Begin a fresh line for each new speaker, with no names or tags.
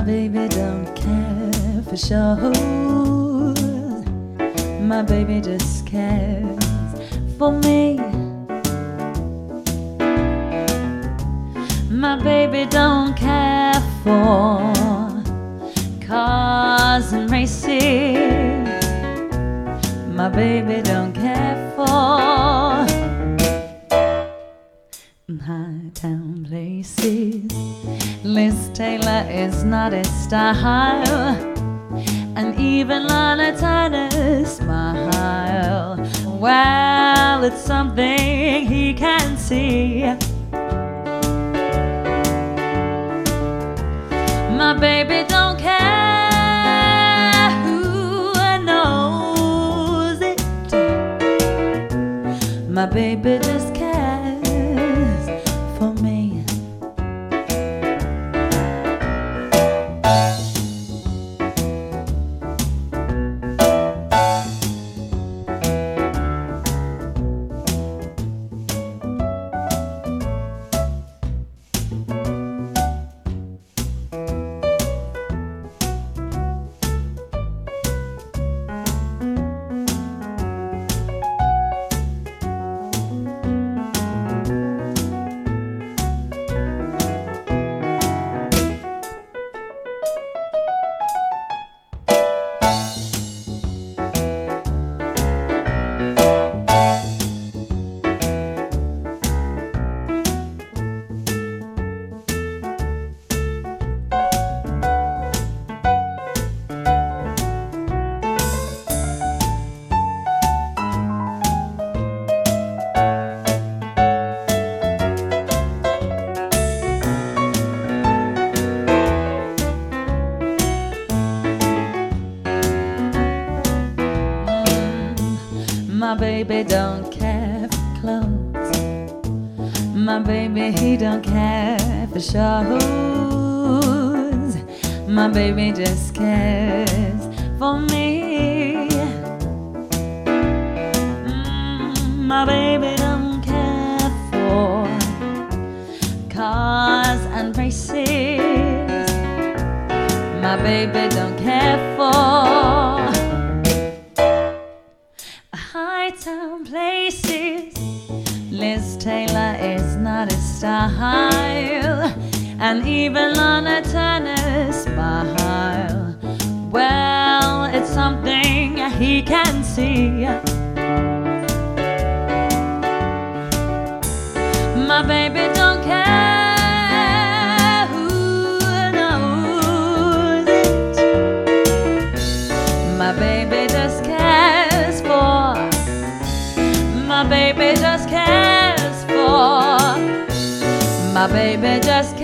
baby don't care for shows. My baby just cares for me. My baby don't care for cars and races. My baby don't care for high town places. Liz Taylor is not his style, and even Lana Turner's smile, well, it's something he can see. My baby don't care who knows it. My baby just cares for me. My baby don't care for clothes. My baby, he don't care for shows. My baby just cares for me. My baby don't care for cars and races. My baby don't care for high town places. Liz Taylor is not his style, and even Lana Turner's smile, well, it's something he can see. My baby don't care who knows it. My baby just cares for. My baby just cares for. My baby just cares.